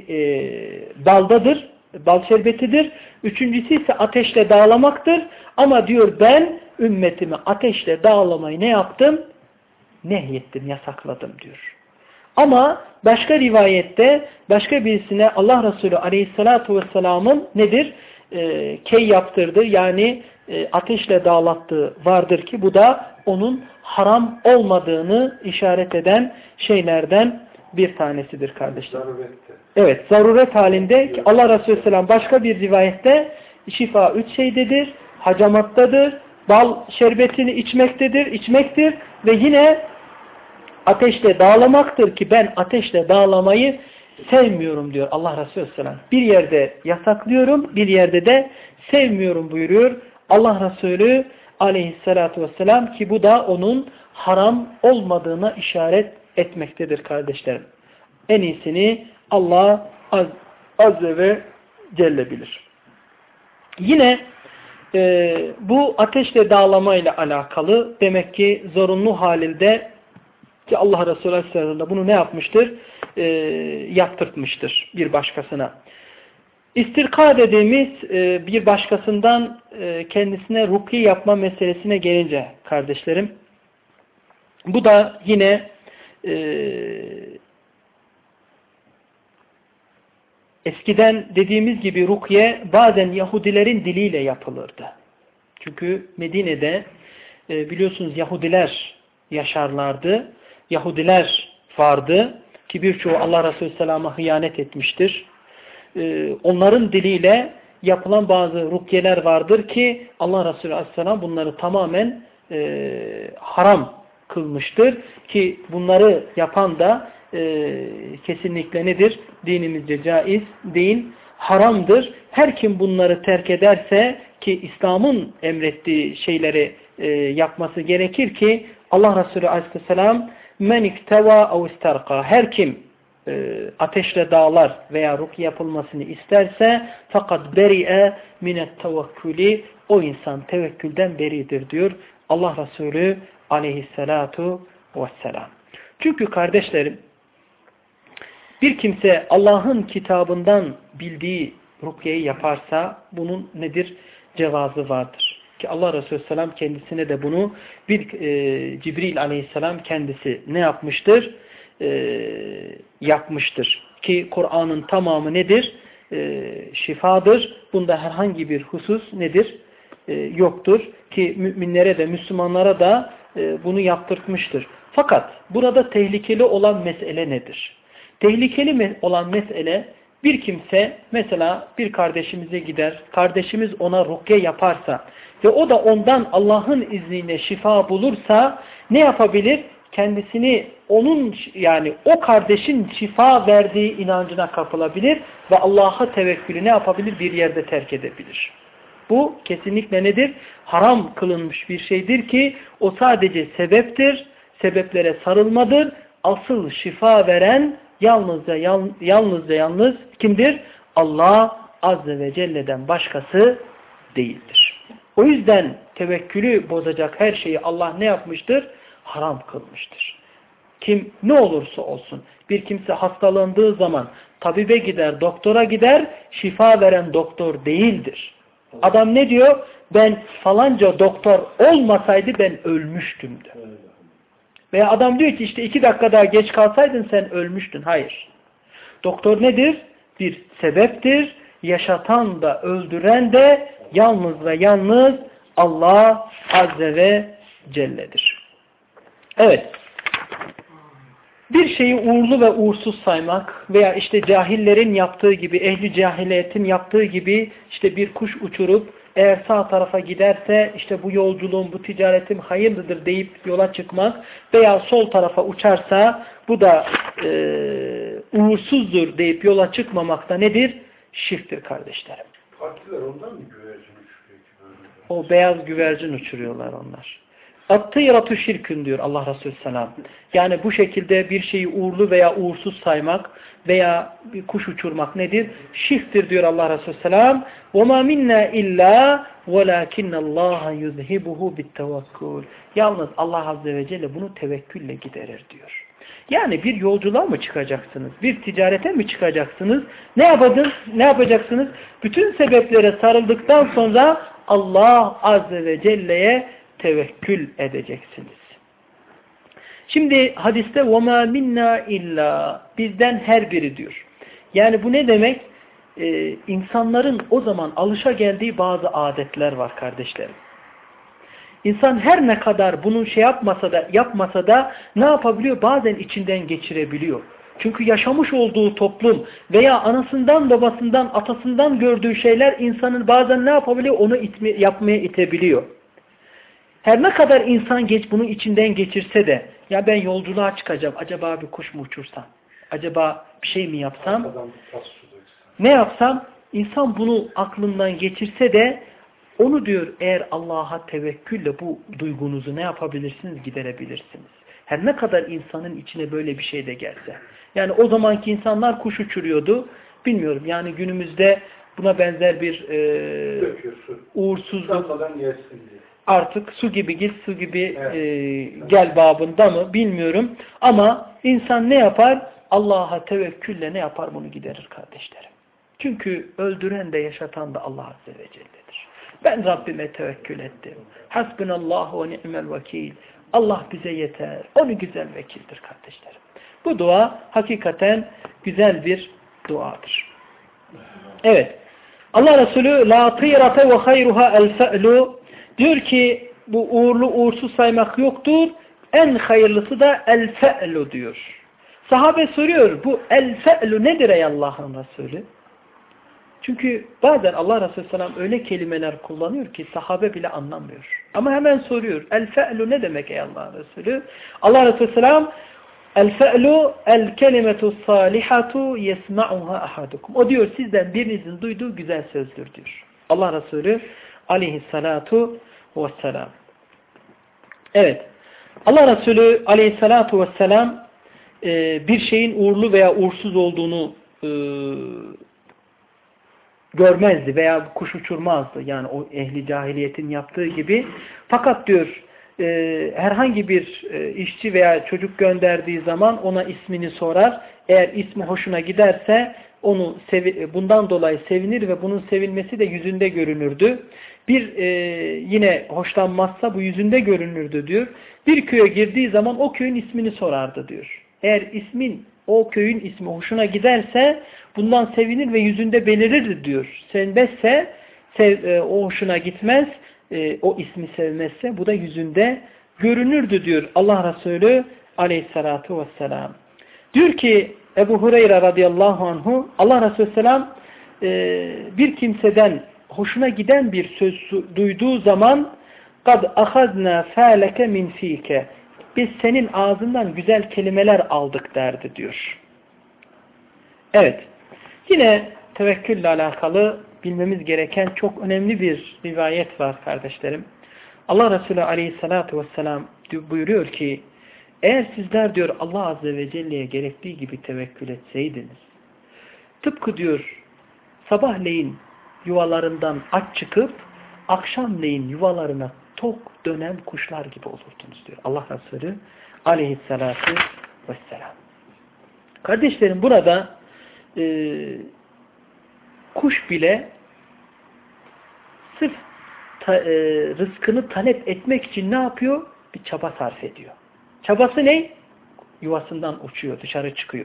baldadır. Bal şerbetidir. Üçüncüsü ise ateşle dağlamaktır. Ama diyor ben ümmetimi ateşle dağlamayı ne yaptım? Nehyettim, yasakladım diyor. Ama başka rivayette başka birisine Allah Resulü Aleyhisselatü Vesselam'ın nedir? Key yaptırdı. Yani ateşle dağlattığı vardır ki bu da onun haram olmadığını işaret eden şeylerden bir tanesidir kardeşler. Evet, zaruret halinde ki Allah Resulü Selam başka bir rivayette şifa 3 şeydedir, hacamattadır, bal şerbetini içmektir ve yine ateşle dağlamaktır ki ben ateşle dağlamayı sevmiyorum diyor Allah Resulü Selam. Bir yerde yasaklıyorum, bir yerde de sevmiyorum buyuruyor Allah Resulü Aleyhisselatü Vesselam ki bu da onun haram olmadığına işaret etmektedir kardeşlerim. En iyisini Allah Azze ve Celle bilir. Yine bu ateşle dağlama ile alakalı demek ki zorunlu halinde ki Allah Resulü Aleyhisselam bunu ne yapmıştır? Yaptırtmıştır bir başkasına. İstirka dediğimiz bir başkasından kendisine rukiye yapma meselesine gelince kardeşlerim, bu da yine eskiden dediğimiz gibi rukiye bazen Yahudilerin diliyle yapılırdı. Çünkü Medine'de biliyorsunuz Yahudiler yaşarlardı. Yahudiler vardı ki birçoğu Allah Resulü Selam'a hıyanet etmiştir. Onların diliyle yapılan bazı rukiyeler vardır ki Allah Resulü Aleyhisselam bunları tamamen haram kılmıştır. Ki bunları yapan da kesinlikle nedir? Dinimizce caiz değil, haramdır. Her kim bunları terk ederse ki İslam'ın emrettiği şeyleri yapması gerekir ki Allah Resulü Aleyhisselam men ikteva ev istarqa, her kim ateşle dağlar veya rukiye yapılmasını isterse fakat beri'e minet tevekkülü, o insan tevekkülden beridir diyor Allah Resulü aleyhissalatu vesselam. Çünkü kardeşlerim, bir kimse Allah'ın kitabından bildiği rukiyeyi yaparsa bunun nedir? Cevazı vardır. Ki Allah Resulü Selam kendisine de bunu Cibril Aleyhisselam kendisi ne yapmıştır? Yapmıştır. Ki Kur'an'ın tamamı nedir? Şifadır. Bunda herhangi bir husus nedir? Yoktur. Ki müminlere de Müslümanlara da bunu yaptırtmıştır. Fakat burada tehlikeli olan mesele nedir? Tehlikeli olan mesele, bir kimse mesela bir kardeşimize gider, kardeşimiz ona rukiye yaparsa ve o da ondan Allah'ın izniyle şifa bulursa ne yapabilir? Kendisini onun, yani o kardeşin şifa verdiği inancına kapılabilir ve Allah'a tevekkülü ne yapabilir? Bir yerde terk edebilir. Bu kesinlikle nedir? Haram kılınmış bir şeydir ki o sadece sebeptir, sebeplere sarılmadır. Asıl şifa veren yalnız kimdir? Allah Azze ve Celle'den başkası değildir. O yüzden tevekkülü bozacak her şeyi Allah ne yapmıştır? Haram kılmıştır. Kim ne olursa olsun, bir kimse hastalandığı zaman tabibe gider, doktora gider, şifa veren doktor değildir. Adam ne diyor? Ben falanca doktor olmasaydı ben ölmüştüm diyor. Veya adam diyor ki işte 2 dakika daha geç kalsaydın sen ölmüştün. Hayır. Doktor nedir? Bir sebeptir. Yaşatan da öldüren de yalnız ve yalnız Allah Azze ve Celle'dir. Evet. Bir şeyi uğurlu ve uğursuz saymak veya işte cahillerin yaptığı gibi, ehli cahiliyetin yaptığı gibi işte bir kuş uçurup eğer sağ tarafa giderse işte bu yolculuğum, bu ticaretim hayırlıdır deyip yola çıkmak veya sol tarafa uçarsa bu da uğursuzdur deyip yola çıkmamak da nedir? Şirktir kardeşlerim. Partiler ondan mı güvercin uçuruyor ki böyle? O beyaz güvercin uçuruyorlar onlar. At-tıyratü şirkün diyor Allah Resulü Selam. Yani bu şekilde bir şeyi uğurlu veya uğursuz saymak veya bir kuş uçurmak nedir? Şirktir diyor Allah Resulü Selam. وَمَا مِنَّا إِلَّا وَلَاكِنَّ اللّٰهَ يُذْهِبُهُ بِالتَّوَكُّلِ. Yalnız Allah Azze ve Celle bunu tevekkülle giderir diyor. Yani bir yolculuğa mı çıkacaksınız? Bir ticarete mi çıkacaksınız? Ne yapacaksınız? Bütün sebeplere sarıldıktan sonra Allah Azze ve Celle'ye tevekkül edeceksiniz. Şimdi hadiste وَمَا مِنَّا illa bizden her biri diyor. Yani bu ne demek? İnsanların o zaman alışa geldiği bazı adetler var kardeşlerim. İnsan her ne kadar bunun yapmasa da ne yapabiliyor? Bazen içinden geçirebiliyor. Çünkü yaşamış olduğu toplum veya anasından, babasından, atasından gördüğü şeyler insanın bazen ne yapabiliyor? Onu yapmaya itebiliyor. Her ne kadar insan bunu içinden geçirse de ya ben yolculuğa çıkacağım, acaba bir kuş mu uçursam? Acaba bir şey mi yapsam? Ne yapsam? İnsan bunu aklından geçirse de onu diyor eğer Allah'a tevekkülle bu duygunuzu ne yapabilirsiniz? Giderebilirsiniz. Her ne kadar insanın içine böyle bir şey de gelse. Yani o zamanki insanlar kuş uçuruyordu. Bilmiyorum yani günümüzde buna benzer bir uğursuzluk. Artık su gibi git, su gibi gel babında mı bilmiyorum. Ama insan ne yapar? Allah'a tevekkülle ne yapar? Bunu giderir kardeşlerim. Çünkü öldüren de yaşatan da Allah Azze ve Celle'dir. Ben Rabbime tevekkül ettim. Hasbunallahu ve ni'mel vekil. Allah bize yeter. Onu güzel vekildir kardeşlerim. Bu dua hakikaten güzel bir duadır. Evet. Allah Resulü la tîrate ve hayruha el fe'lu diyor ki bu uğurlu uğursuz saymak yoktur. En hayırlısı da el fe'lu diyor. Sahabe soruyor bu el fe'lu nedir ey Allah'ın Resulü? Çünkü bazen Allah Resulü Selam öyle kelimeler kullanıyor ki sahabe bile anlamıyor. Ama hemen soruyor. El fe'lu ne demek ey Allah Resulü? Allah Resulü Selam el fe'lu el kelimetu salihatu yesma'uha ahadukum. O diyor sizden birinizin duyduğu güzel sözdür diyor. Allah Resulü aleyhissalatu vesselam. Evet. Allah Resulü aleyhissalatu vesselam bir şeyin uğurlu veya uğursuz olduğunu görmezdi veya kuş uçurmazdı. Yani o ehli cahiliyetin yaptığı gibi. Fakat diyor herhangi bir işçi veya çocuk gönderdiği zaman ona ismini sorar. Eğer ismi hoşuna giderse onu bundan dolayı sevinir ve bunun sevilmesi de yüzünde görünürdü. Yine hoşlanmazsa bu yüzünde görünürdü diyor. Bir köye girdiği zaman o köyün ismini sorardı diyor. Eğer o köyün ismi hoşuna giderse bundan sevinir ve yüzünde belirirdi diyor. Sevmezse o hoşuna gitmez, o ismi sevmezse bu da yüzünde görünürdü diyor Allah Resulü aleyhissalatu vesselam. Diyor ki Ebu Hureyre radıyallahu anhu Allah Resulü selam bir kimseden hoşuna giden bir söz duyduğu zaman قَدْ أَخَذْنَا فَالَكَ مِنْ ف۪يكَ biz senin ağzından güzel kelimeler aldık derdi diyor. Evet. Yine tevekkülle alakalı bilmemiz gereken çok önemli bir rivayet var kardeşlerim. Allah Resulü aleyhissalatu vesselam buyuruyor ki eğer sizler diyor Allah Azze ve Celle'ye gerektiği gibi tevekkül etseydiniz tıpkı diyor sabahleyin yuvalarından aç çıkıp akşamleyin yuvalarına tok dönen kuşlar gibi olurdunuz diyor Allah Resulü aleyhissalatu vesselam. Kardeşlerim burada kuş bile sırf rızkını talep etmek için ne yapıyor? Bir çaba sarf ediyor. Çabası ne? Yuvasından uçuyor, dışarı çıkıyor.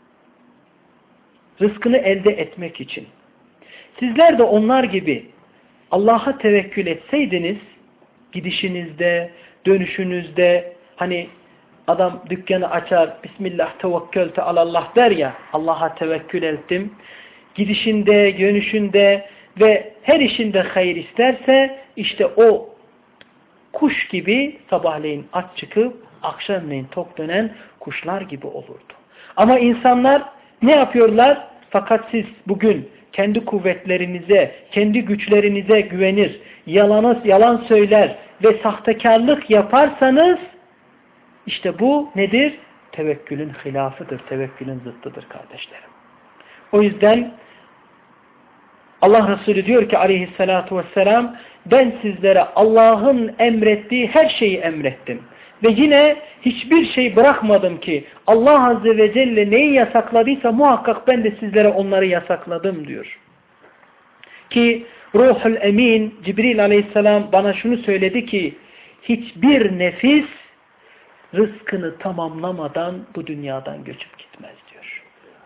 Rızkını elde etmek için. Sizler de onlar gibi Allah'a tevekkül etseydiniz, gidişinizde, dönüşünüzde, hani adam dükkanı açar, Bismillah tevekkelte alallah der ya, Allah'a tevekkül ettim. Gidişinde, dönüşünde ve her işinde hayır isterse, işte o kuş gibi sabahleyin aç çıkıp, akşamleyin tok dönen kuşlar gibi olurdu. Ama insanlar ne yapıyorlar? Fakat siz bugün kendi kuvvetlerinize, kendi güçlerinize güvenir, yalan söyler ve sahtekarlık yaparsanız işte bu nedir? Tevekkülün hilafıdır, tevekkülün zıttıdır kardeşlerim. O yüzden Allah Resulü diyor ki aleyhissalatu vesselam ben sizlere Allah'ın emrettiği her şeyi emrettim. Ve yine hiçbir şey bırakmadım ki Allah Azze ve Celle neyi yasakladıysa muhakkak ben de sizlere onları yasakladım diyor. Ki Ruhul Emin Cibril Aleyhisselam bana şunu söyledi ki hiçbir nefis rızkını tamamlamadan bu dünyadan göçüp gitmez diyor.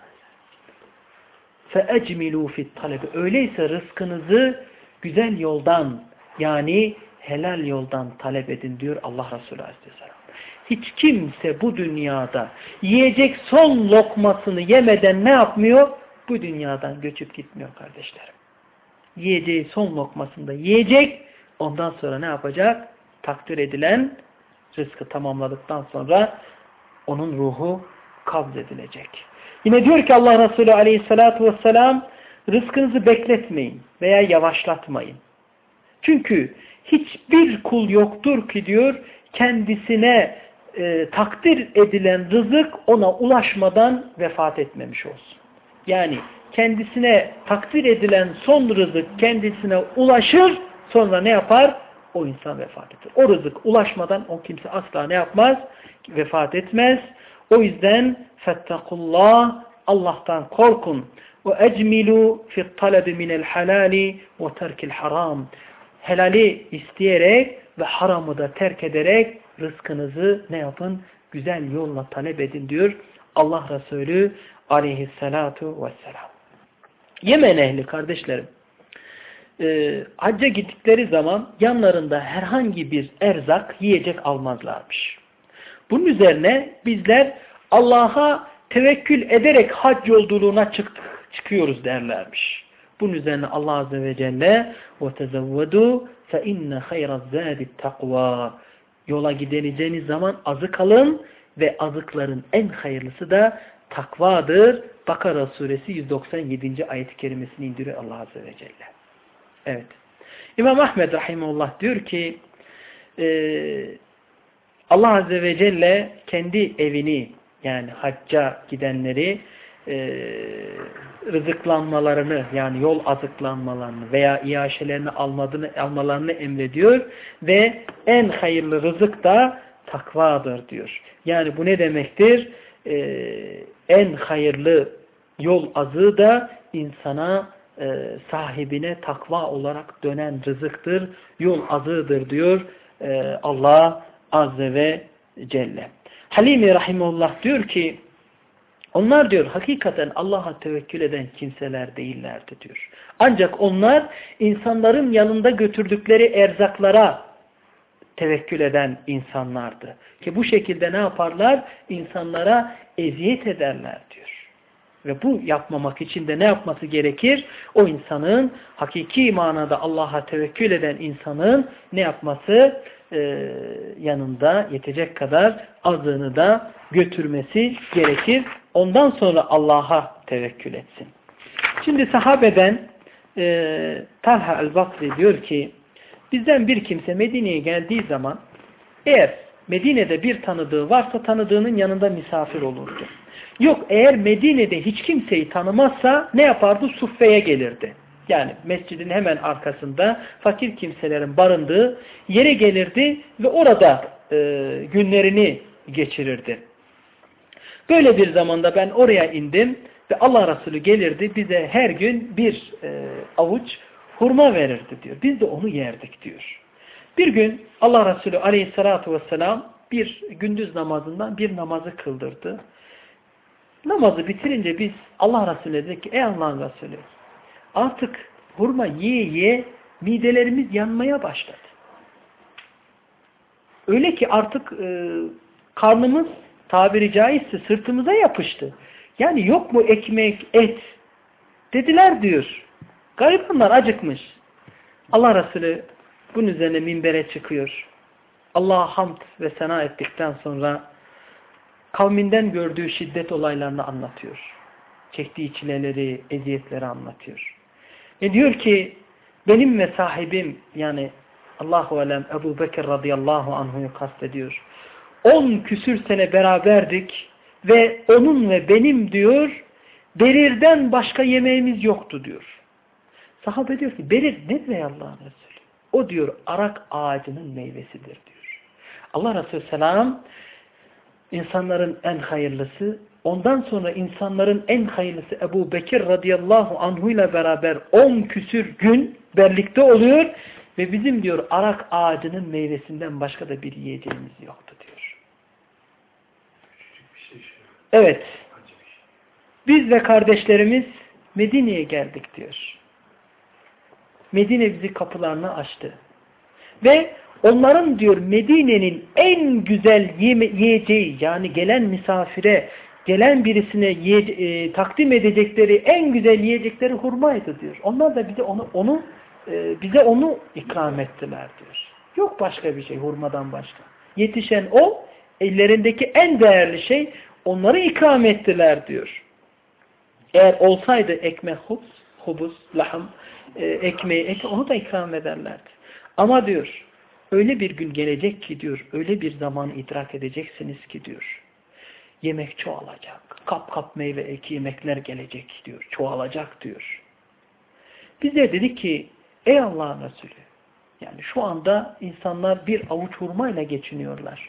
فَاَجْمِلُوا فِي الطَّلَبِ öyleyse rızkınızı güzel yoldan yani helal yoldan talep edin diyor Allah Resulü Aleyhisselam. Hiç kimse bu dünyada yiyecek son lokmasını yemeden ne yapmıyor? Bu dünyadan göçüp gitmiyor kardeşlerim. Yiyeceği son lokmasını da yiyecek. Ondan sonra ne yapacak? Takdir edilen rızkı tamamladıktan sonra onun ruhu kabz edilecek. Yine diyor ki Allah Resulü Aleyhisselatü Vesselam rızkınızı bekletmeyin veya yavaşlatmayın. Çünkü hiçbir kul yoktur ki diyor kendisine takdir edilen rızık ona ulaşmadan vefat etmemiş olsun. Yani kendisine takdir edilen son rızık kendisine ulaşır sonra ne yapar? O insan vefat eder. O rızık ulaşmadan o kimse asla ne yapmaz? Vefat etmez. O yüzden fettakullah Allah'tan korkun. وَاَجْمِلُوا فِي الطَّلَبِ مِنَ الْحَلَالِ وَتَرْكِ الْحَرَامِ Helali isteyerek ve haramı da terk ederek rızkınızı ne yapın? Güzel yolla talep edin diyor Allah Resulü aleyhissalatu vesselam. Yemen ehli kardeşlerim, hacca gittikleri zaman yanlarında herhangi bir erzak, yiyecek almazlarmış. Bunun üzerine bizler Allah'a tevekkül ederek hac yolculuğuna çıkıyoruz derlermiş. Bunun üzerine Allah Azze ve Celle وَتَزَوَّدُوا فَاِنَّ خَيْرَ الزَّادِ التَّقْوَى Yola gideceğiniz zaman azık alın ve azıkların en hayırlısı da takvadır. Bakara suresi 197. ayet-i kerimesini indiriyor Allah Azze ve Celle. Evet. İmam Ahmed rahimahullah diyor ki Allah Azze ve Celle kendi evini, yani hacca gidenleri rızıklanmalarını, yani yol azıklanmalarını veya iaşelerini almalarını emrediyor ve en hayırlı rızık da takvadır diyor. Yani bu ne demektir? En hayırlı yol azığı da insana, sahibine takva olarak dönen rızıktır, yol azığıdır diyor Allah Azze ve Celle. Halimi rahimullah diyor ki, onlar diyor hakikaten Allah'a tevekkül eden kimseler değillerdi diyor. Ancak onlar insanların yanında götürdükleri erzaklara tevekkül eden insanlardı. Ki bu şekilde ne yaparlar? İnsanlara eziyet ederler diyor. Ve bu yapmamak için de ne yapması gerekir? O insanın, hakiki manada Allah'a tevekkül eden insanın ne yapması? Yanında yetecek kadar azığını da götürmesi gerekir. Ondan sonra Allah'a tevekkül etsin. Şimdi sahabeden Talha el-Basri diyor ki, bizden bir kimse Medine'ye geldiği zaman eğer Medine'de bir tanıdığı varsa tanıdığının yanında misafir olurdu. Yok, eğer Medine'de hiç kimseyi tanımazsa ne yapardı? Suffe'ye gelirdi. Yani mescidin hemen arkasında fakir kimselerin barındığı yere gelirdi ve orada günlerini geçirirdi. Böyle bir zamanda ben oraya indim ve Allah Resulü gelirdi, bize her gün bir avuç hurma verirdi diyor. Biz de onu yerdik diyor. Bir gün Allah Resulü aleyhissalatu vesselam bir gündüz namazından bir namazı kıldırdı. Namazı bitirince biz Allah Resulü'ne dedik ki, ey Allah'ın Resulü, artık hurma yiye yiye midelerimiz yanmaya başladı. Öyle ki artık karnımız tabiri caizse sırtımıza yapıştı. Yani yok mu ekmek, et? Dediler diyor. Garibanlar acıkmış. Allah Resulü bunun üzerine minbere çıkıyor. Allah'a hamd ve sena ettikten sonra kavminden gördüğü şiddet olaylarını anlatıyor. Çektiği çileleri, eziyetleri anlatıyor. Ve diyor ki benim ve sahibim, yani Allahu alem Ebu Bekir radıyallahu anhu'yu kastediyor. 10 küsür sene beraberdik ve onun ve benim diyor berirden başka yemeğimiz yoktu diyor. Sahabe diyor ki berir nedir ey Allah'ın Resulü? O diyor arak ağacının meyvesidir diyor. Allah Resulü selam insanların en hayırlısı, ondan sonra insanların en hayırlısı Ebu Bekir radıyallahu anhu ile beraber 10 küsür gün birlikte oluyor ve bizim diyor arak ağacının meyvesinden başka da bir yiyeceğimiz yoktu diyor. Evet. Biz ve kardeşlerimiz Medine'ye geldik diyor. Medine bizi kapılarını açtı. Ve onların diyor Medine'nin en güzel yiyeceği, yani gelen misafire, gelen birisine takdim edecekleri en güzel yiyecekleri hurmaydı diyor. Onlar da bize onu ikram ettiler diyor. Yok başka bir şey hurmadan başka. Yetişen o, ellerindeki en değerli şey, onları ikram ettiler diyor. Eğer olsaydı ekmek, hubuz, lahım, ekmeği, onu da ikram ederlerdi. Ama diyor, öyle bir gün gelecek ki diyor, öyle bir zamanı idrak edeceksiniz ki diyor, yemek çoğalacak. Kap kap meyve yemekler gelecek diyor, çoğalacak diyor. Biz de dedik ki, ey Allah'ın Resulü, yani şu anda insanlar bir avuç hurmayla geçiniyorlar.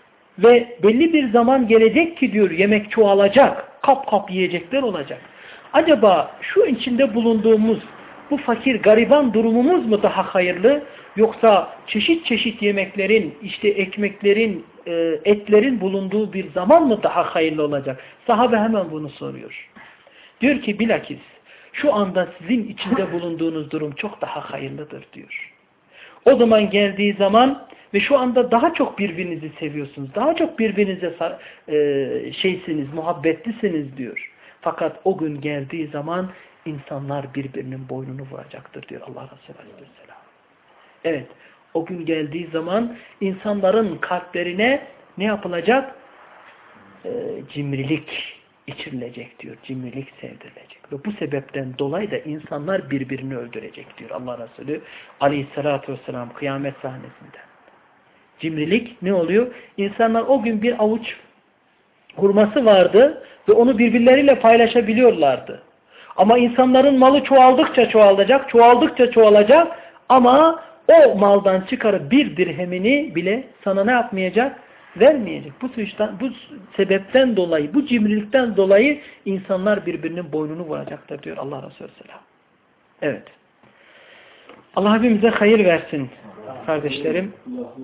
Ve belli bir zaman gelecek ki diyor, yemek çoğalacak, kap kap yiyecekler olacak. Acaba şu içinde bulunduğumuz bu fakir, gariban durumumuz mu daha hayırlı? Yoksa çeşit çeşit yemeklerin, işte ekmeklerin, etlerin bulunduğu bir zaman mı daha hayırlı olacak? Sahabe hemen bunu soruyor. Diyor ki bilakis şu anda sizin içinde bulunduğunuz durum çok daha hayırlıdır diyor. O zaman geldiği zaman ve şu anda daha çok birbirinizi seviyorsunuz. Daha çok birbirinize muhabbetlisiniz diyor. Fakat o gün geldiği zaman insanlar birbirinin boynunu vuracaktır diyor Allah Resulü Aleyhisselam. Evet, o gün geldiği zaman insanların kalplerine ne yapılacak? Cimrilik içirilecek diyor. Cimrilik sevdirilecek. Ve bu sebepten dolayı da insanlar birbirini öldürecek diyor Allah Resulü Aleyhisselatü Vesselam kıyamet sahnesinde. Cimrilik ne oluyor? İnsanlar o gün bir avuç hurması vardı ve onu birbirleriyle paylaşabiliyorlardı. Ama insanların malı çoğaldıkça çoğalacak, çoğaldıkça çoğalacak ama o maldan çıkarıp bir dirhemini bile sana ne yapmayacak? Vermeyecek. Bu sebepten dolayı, bu cimrilikten dolayı insanlar birbirinin boynunu vuracaktır diyor Allah Resulü Selam. Evet. Allah hepimize hayır versin kardeşlerim.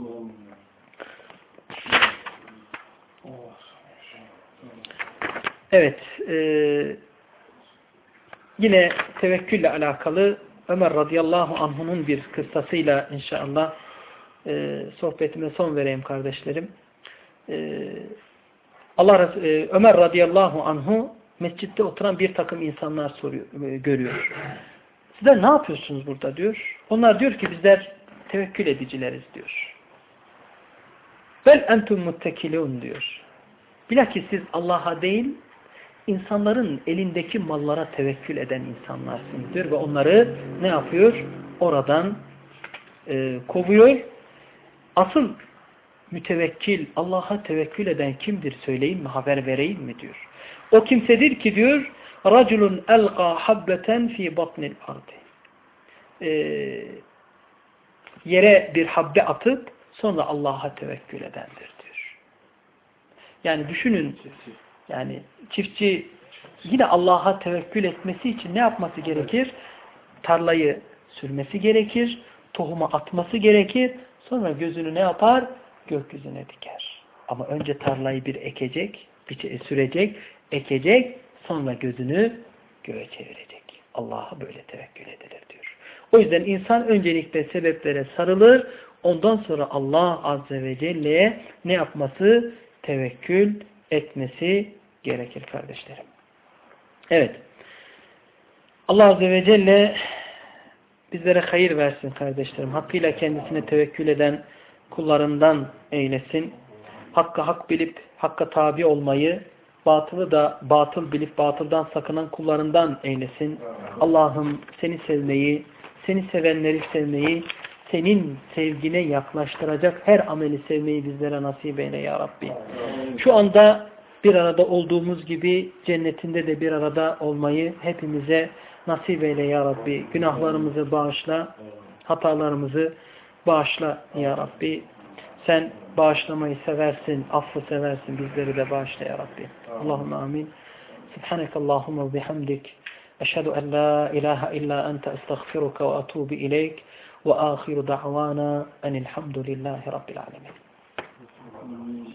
Evet. Yine tevekkülle alakalı Ömer radıyallahu anh'unun bir kıssasıyla inşallah sohbetime son vereyim kardeşlerim. Ömer radıyallahu anhu mescitte oturan bir takım insanlar görüyor. Sizler ne yapıyorsunuz burada diyor. Onlar diyor ki bizler tevekkül edicileriz diyor. Bel entum muttekilun diyor. Bilakis siz Allah'a değil insanların elindeki mallara tevekkül eden insanlarsınız diyor ve onları ne yapıyor? Oradan kovuyor. Asıl mütevekkil, Allah'a tevekkül eden kimdir söyleyeyim mi, haber vereyim mi diyor. O kimsedir ki diyor raculun elqa habbeten fi batnil ardi. Yere bir habbe atıp sonra Allah'a tevekkül edendir diyor. Yani düşünün, yani çiftçi yine Allah'a tevekkül etmesi için ne yapması gerekir? Tarlayı sürmesi gerekir, tohumu atması gerekir, sonra gözünü ne yapar? Gökyüzüne diker. Ama önce tarlayı bir ekecek, sürecek, ekecek, sonra gözünü göğe çevirecek. Allah'a böyle tevekkül edilir diyor. O yüzden insan öncelikle sebeplere sarılır, ondan sonra Allah Azze ve Celle'ye ne yapması? Tevekkül etmesi gerekir kardeşlerim. Evet. Allah Azze ve Celle bizlere hayır versin kardeşlerim. Hakkıyla kendisine tevekkül eden kullarından eylesin. Hakkı hak bilip hakka tabi olmayı, batılı da batıl bilip batıldan sakınan kullarından eylesin. Allah'ım seni sevmeyi, seni sevenleri sevmeyi, senin sevgine yaklaştıracak her ameli sevmeyi bizlere nasip eyle ya Rabbi. Şu anda bir arada olduğumuz gibi cennetinde de bir arada olmayı hepimize nasip eyle ya Rabbi. Günahlarımızı bağışla, hatalarımızı bağışla ya Rabbi. Sen bağışlamayı seversin, affı seversin. Bizleri de bağışla ya Rabbi. Allahümme amin. Subhanekallahumma bihamdik. Eşhedü en la ilahe illa ente estağfiruka ve atubu ileyk. Ve ahiru da'vana enilhamdülillahi rabbil alemin.